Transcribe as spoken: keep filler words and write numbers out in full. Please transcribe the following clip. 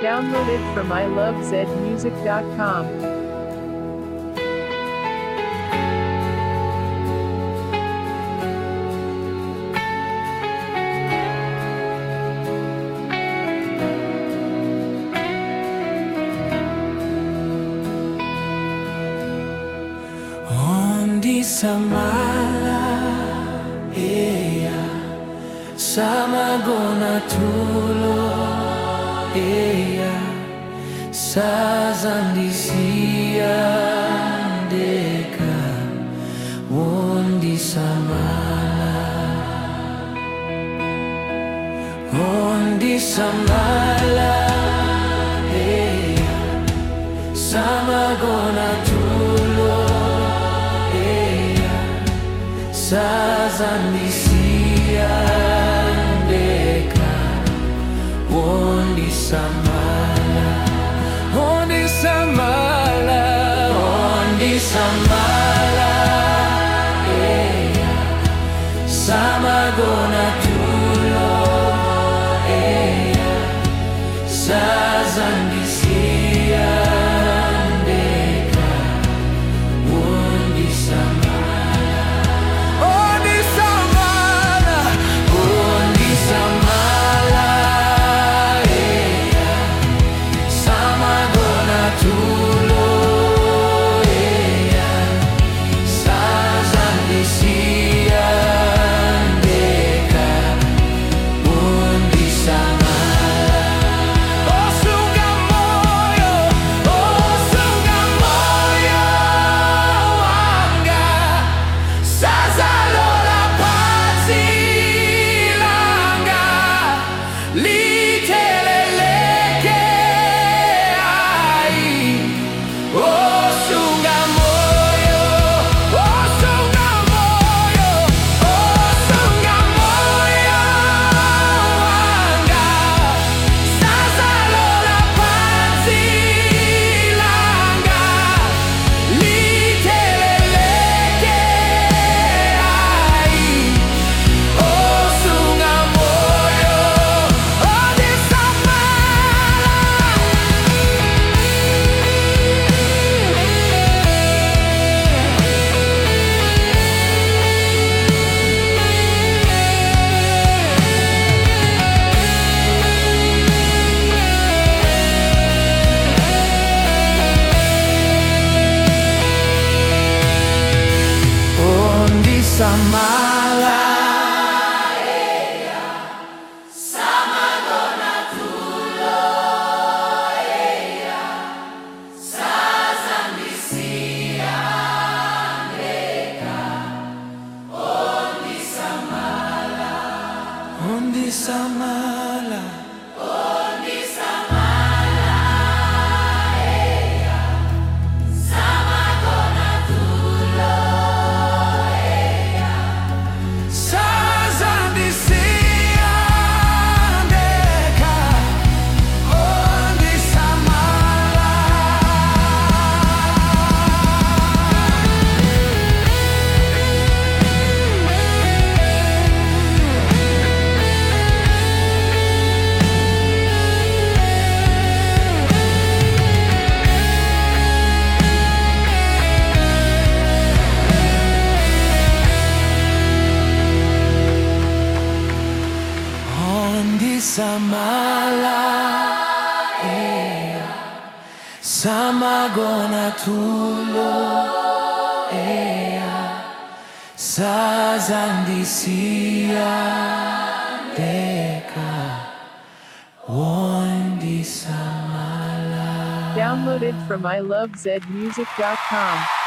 Downloaded from i love zed music dot com. Onde samala eya sama gona tulo eya sazandisia deka onde samala onde samala eya sama gona tulo sazandisia deka onde samala onde samala onde samala eya sama gona tulo eya sazandisia deka onde samala onde samala onde samala eya sama gona tulo eya sazandisia deka onde samala oh sunga moyo oh sunga moyo wanga sazalola pasi langa liteleleke ai oh sunga moyo oh sunga moyo oh sunga moyo wanga sazalola pasi langa liteleleke ai oh sunga moyo onde samala onde samala onde samala sazandisia deka onde samala onde samala eya sama gona tulo eya sazandisia deka onde samala Downloaded from i love zed music dot com.